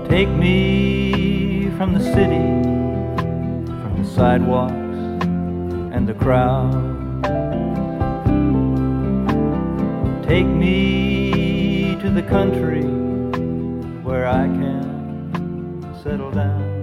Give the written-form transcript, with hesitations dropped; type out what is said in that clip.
Take me from the city, from the sidewalks and the crowd. Take me to the country where I can settle down.